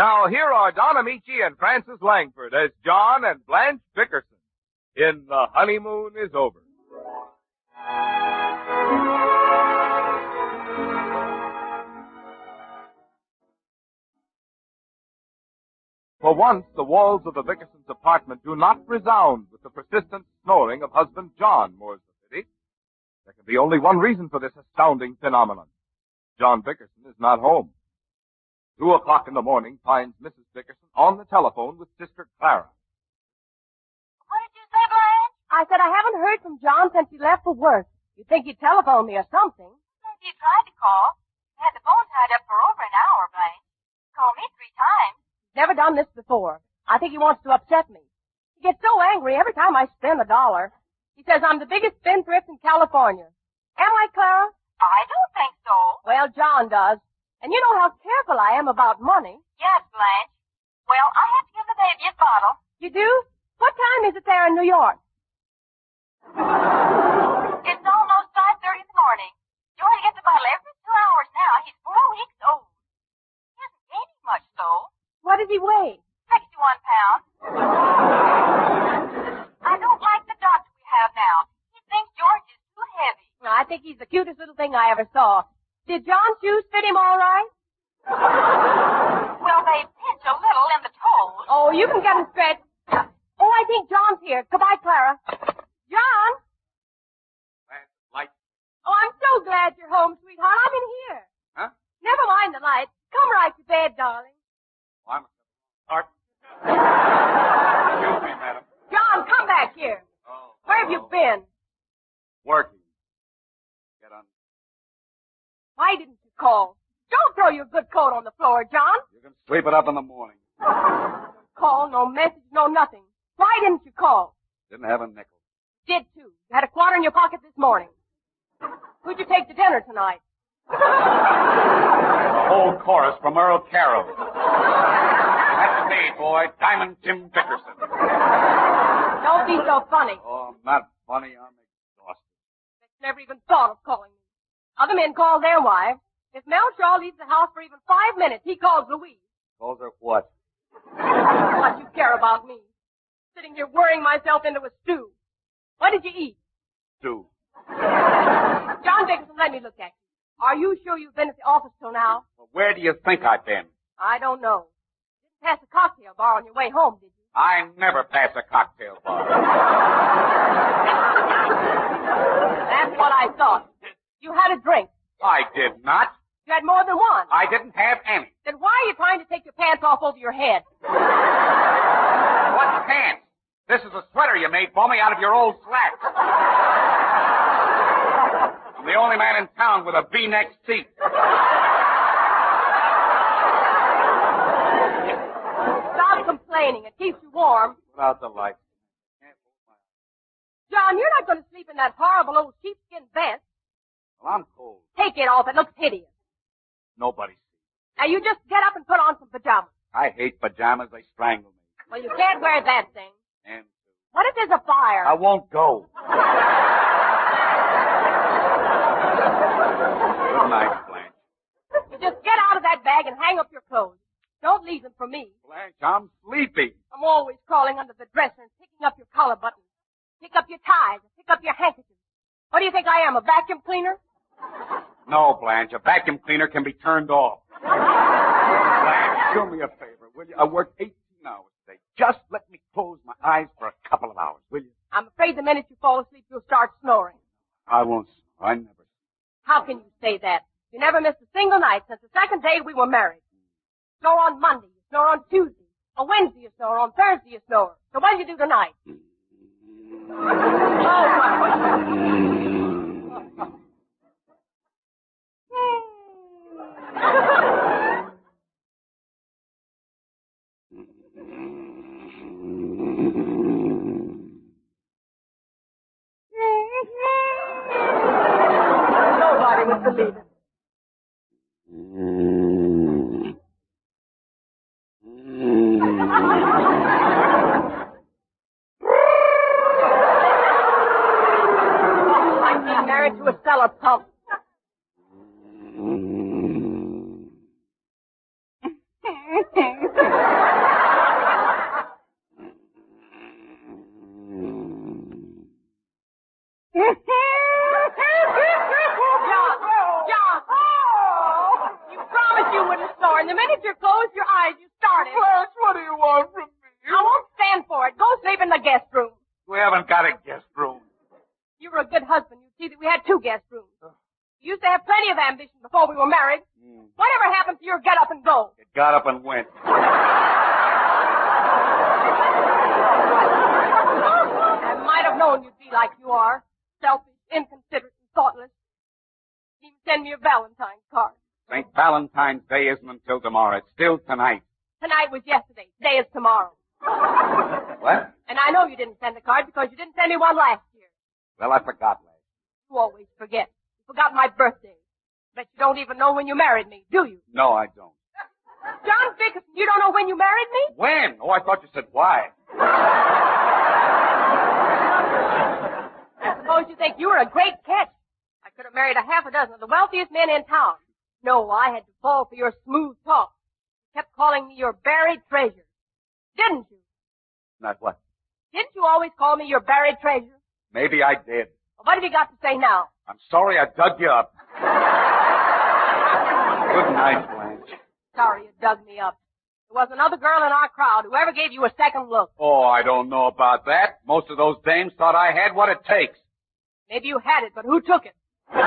Now, here are Don Amici and Francis Langford as John and Blanche Dickerson in The Honeymoon is Over. For once, the walls of the Vickersons' apartment do not resound with the persistent snoring of husband John, more's the pity. There can be only one reason for this astounding phenomenon. John Vickerson is not home. 2:00 in the morning finds Mrs. Vickerson on the telephone with Sister Clara. What did you say, Blanche? I said I haven't heard from John since he left for work. You'd think he'd telephone me or something. Maybe you tried to call. I had the phone tied up for over an hour, Blanche. He called me 3 times. Never done this before. I think he wants to upset me. He gets so angry every time I spend $1. He says I'm the biggest spendthrift in California. Am I, Clara? I don't think so. Well, John does. And you know how careful I am about money. Yes, Blanche. Well, I have to give the baby a bottle. You do? What time is it there in New York? It's almost 5:30 in the morning. You only get the bottle every 2 hours now. He's 4 weeks old. He hasn't gained much, though. What does he weigh? 61 pounds. I don't like the doctor we have now. He thinks George is too heavy. Well, I think he's the cutest little thing I ever saw. Did John's shoes fit him all right? Well, they pinch a little in the toes. Oh, you can get him stretched. Oh, I think John's here. Goodbye, Clara. John? Light. Oh, I'm so glad you're home, sweetheart. I'm in here. Huh? Never mind the light. Come right to bed, darling. Well, I'm Art. Excuse me, madam. John, come back here. Oh. Where have you been? Working. Get on. Why didn't you call? Don't throw your good coat on the floor, John. You can sweep it up in the morning. Call, no message, no nothing. Why didn't you call? Didn't have a nickel. Did too. You had a quarter in your pocket this morning. Who'd you take to dinner tonight? The whole chorus from Earl Carroll. That's me, boy. Diamond Tim Dickerson. Don't be so funny. Oh, I'm not funny. I'm exhausted. They never even thought of calling me. Other men call their wives. If Mel Shaw leaves the house for even 5 minutes, he calls Louise. Calls her what? What you care about me? Sitting here worrying myself into a stew. What did you eat? Stew. John Dickerson, let me look at you. Are you sure you've been at the office till now? Well, where do you think I've been? I don't know. You didn't pass a cocktail bar on your way home, did you? I never pass a cocktail bar. That's what I thought. You had a drink. I did not. You had more than one. I didn't have any. Then why are you trying to take your pants off over your head? What pants? This is a sweater you made for me out of your old slacks. I'm the only man in town with a V-neck seat. Stop complaining. It keeps you warm. Put out the light. John, you're not going to sleep in that horrible old sheepskin vest. Well, I'm cold. Take it off. It looks hideous. Nobody sees. Now, you just get up and put on some pajamas. I hate pajamas. They strangle me. Well, you can't wear that thing. And What if there's a fire? I won't go. Good night, Blanche. You just get out of that bag and hang up your clothes. Don't leave them for me. Blanche, I'm sleepy. I'm always crawling under the dresser and picking up your collar buttons. Pick up your ties and pick up your handkerchiefs. What do you think I am, a vacuum cleaner? No, Blanche, a vacuum cleaner can be turned off. Blanche, do me a favor, will you? I worked 18 hours today. Just let me close my eyes for a couple of hours, will you? I'm afraid the minute you fall asleep, you'll start snoring. I won't. I never. How can you say that? You never missed a single night since the second day we were married. You snore on Monday, you snore on Tuesday. On Wednesday you snore, on Thursday you snore. So what did you do tonight? Nobody would believe it. Like being married to a cellar pump. lied. You started. Blanche, what do you want from me? I won't stand for it. Go sleep in the guest room. We haven't got a guest room. You were a good husband. You see that we had 2 guest rooms. You used to have plenty of ambition before we were married. Whatever happened to your get up and go? It got up and went. I might have known you'd be like you are. Selfish, inconsiderate, and thoughtless. You even send me a Valentine's card. St. Valentine's Day isn't until tomorrow. It's still tonight. Tonight was yesterday. Today is tomorrow. What? And I know you didn't send a card because you didn't send me one last year. Well, I forgot, Lance. You always forget. You forgot my birthday. But you don't even know when you married me, do you? No, I don't. John Dickerson, you don't know when you married me? When? Oh, I thought you said why. I suppose you think you were a great catch. I could have married a half a dozen of the wealthiest men in town. No, I had to fall for your smooth talk. You kept calling me your buried treasure. Didn't you? Not what? Didn't you always call me your buried treasure? Maybe I did. Well, what have you got to say now? I'm sorry I dug you up. Good night, Blanche. Sorry you dug me up. There was another girl in our crowd who ever gave you a second look. Oh, I don't know about that. Most of those dames thought I had what it takes. Maybe you had it, but who took it?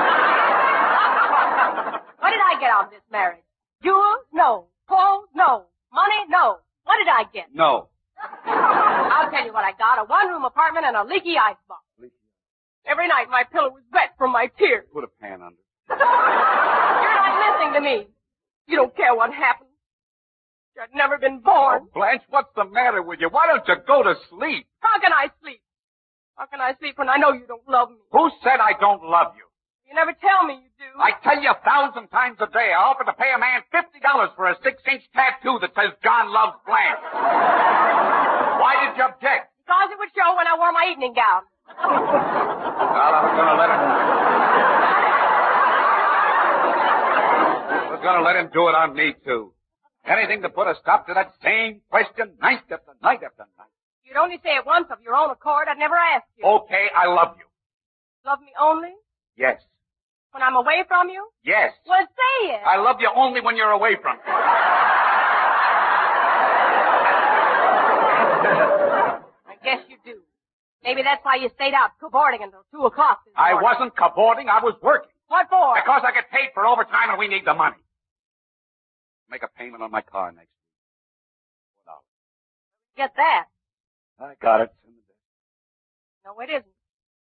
What did I get out of this marriage? Jewels? No. Clothes? No. Money? No. What did I get? No. I'll tell you what I got. A 1-room apartment and a leaky icebox. Every night my pillow was wet from my tears. Put a pan under. You're not listening to me. You don't care what happened. You'd never been born. Oh, Blanche, what's the matter with you? Why don't you go to sleep? How can I sleep? How can I sleep when I know you don't love me? Who said I don't love you? You never tell me you do. I tell you 1,000 times a day, I offer to pay a man $50 for a 6-inch tattoo that says John loves Blanche. Why did you object? Because it would show when I wore my evening gown. Well, I was gonna let him do it on me, too. Anything to put a stop to that same question night after night after night. You'd only say it once of your own accord. I'd never ask you. Okay, I love you. Love me only? Yes. When I'm away from you? Yes. Well, say it. I love you only when you're away from me. I guess you do. Maybe that's why you stayed out cavorting until 2 o'clock this morning. I wasn't cavorting. I was working. What for? Because I get paid for overtime and we need the money. Make a payment on my car next week. $4. Get that. I got it. It's in the desk. No, it isn't.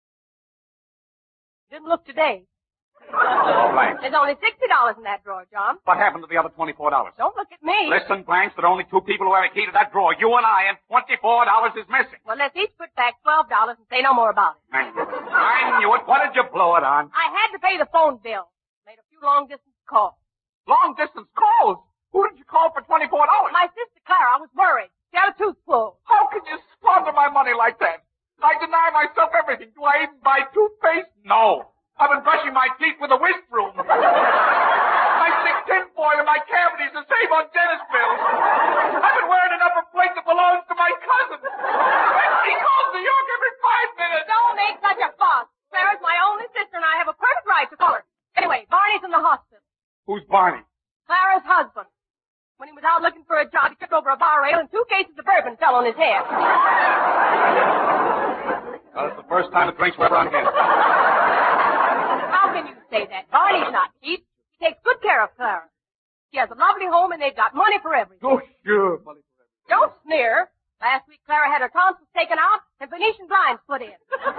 Didn't look today. Oh, Blanche. There's only $60 in that drawer, John. What happened to the other $24? Don't look at me. Listen, Blanche, there are only 2 people who have a key to that drawer. You and I, and $24 is missing. Well, let's each put back $12 and say no more about it. I knew it. I knew it. What did you blow it on? I had to pay the phone bill. Made a few long-distance calls. Long-distance calls? Who did you call for $24? My sister Clara, I was worried. She had a tooth pulled. How can you squander my money like that? I deny myself everything. Do I even buy toothpaste? No. I've been brushing my teeth with a whisk broom. My thick tinfoil and my cavities to save on dentist bills. I've been wearing an upper plate that belongs to my cousin. He calls New York every 5 minutes. Don't make such a fuss. Clara's my only sister, and I have a perfect right to call her. Anyway, Barney's in the hospital. Who's Barney? Clara's husband. When he was out looking for a job, he tripped over a bar rail and 2 cases of bourbon fell on his head. Well, it's the first time the drinks were ever on him. How can you say that? Barney's not cheap. He takes good care of Clara. She has a lovely home, and they've got money for everything. Oh, sure. Money for everything. Don't sneer. Last week, Clara had her tonsils taken out and Venetian blinds put in.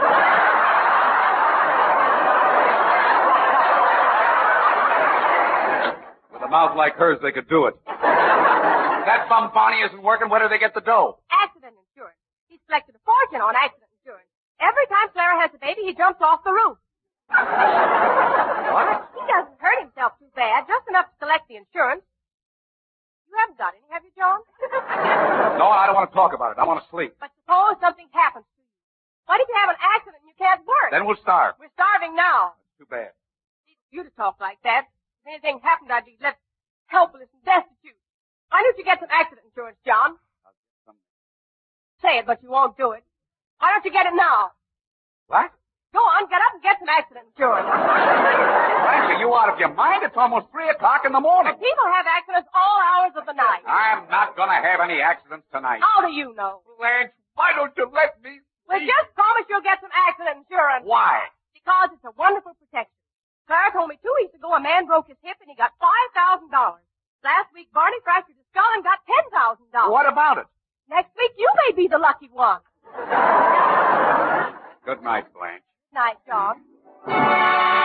With a mouth like hers, they could do it. That bum Barney isn't working. Where do they get the dough? Accident insurance. He's collected a fortune on accident insurance. Every time Clara has a baby, he jumps off the roof. What? He doesn't hurt himself too bad, just enough to collect the insurance. You haven't got any, have you, John? No, I don't want to talk about it. I want to sleep. But suppose something happens to you. What if you have an accident and you can't work? Then we'll starve. We're starving now. That's too bad. It's you to talk like that. If anything happened, I'd be left helpless and destitute. Why don't you get some accident insurance, John? Some... Say it, but you won't do it. Why don't you get it now? What? Go on, get up and get some accident insurance. Blanche, are you out of your mind? It's almost 3 o'clock in the morning. People have accidents all hours of the night. I'm not going to have any accidents tonight. How do you know? Blanche, why don't you let me? Well, just promise you'll get some accident insurance. Why? Because it's a wonderful protection. Clara told me 2 weeks ago a man broke his hip and he got $5,000. Last week, Barney fractured his skull and got $10,000. What about it? Next week, you may be the lucky one. Good night, Blanche. Night, John.